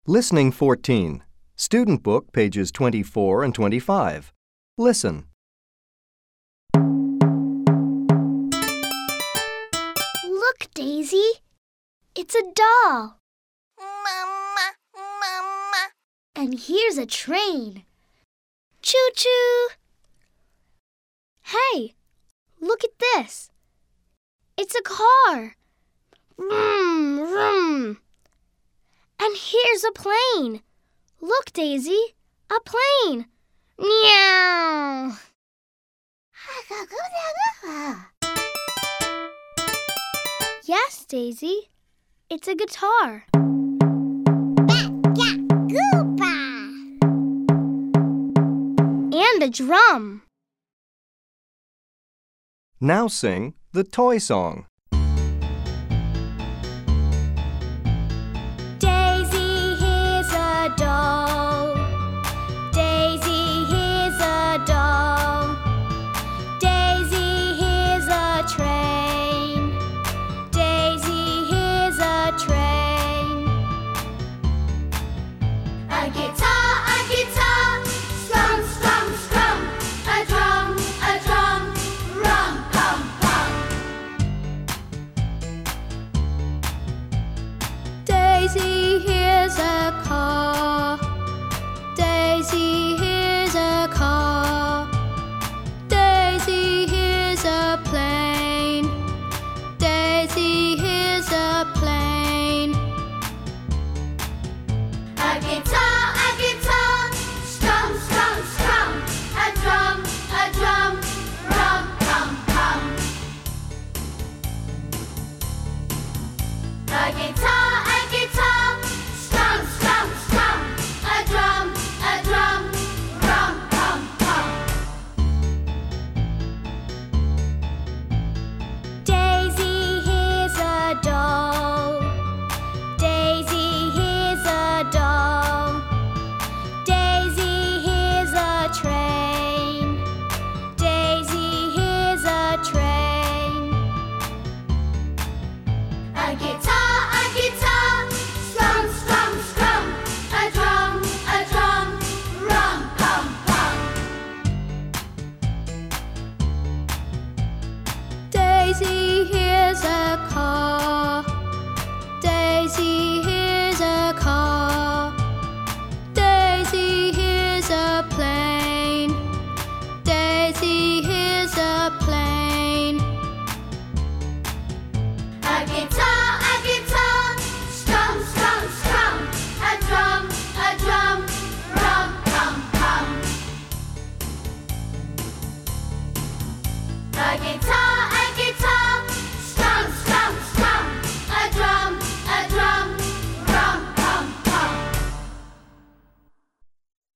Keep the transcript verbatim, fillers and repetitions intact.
Listening fourteen. Student Book, pages twenty-four and twenty-five. Listen. Look, Daisy. It's a doll. Mama, Mama. And here's a train. Choo-choo. Hey, look at this. It's a car. Vroom, vroom. And here's a plane. Look, Daisy, a plane. Meow. Yes, Daisy, it's a guitar. And a drum. Now sing the toy song. Daisy, here's a doll. Daisy, here's a doll. Daisy, here's a train. Daisy, here's a train. A guitar, a guitar, strum, strum, strum. A drum, a drum, rum, pum, pum. Daisy, here's a car. Daisy, here's a car. Daisy, here's a plane. Daisy, here's a plane. A guitar, a guitar, strum, strum, strum. A drum, a drum, rum, pum, pum. A guitar, a guitar, strum, strum, strum. A drum, a drum, rum, pum, pum. Daisy, here's a doll. Daisy, here's a doll. Daisy, here's a train. Daisy, here's a train. A guitar, a guitar, strum, strum, strum. A drum, a drum, rum, pum, pum. Daisy, here's a car. Daisy, here's a car. Daisy, here's a plane. Daisy, here's a plane. A guitar, a guitar, strum, strum, strum. A drum, a drum, rum, pum, pum. A guitar.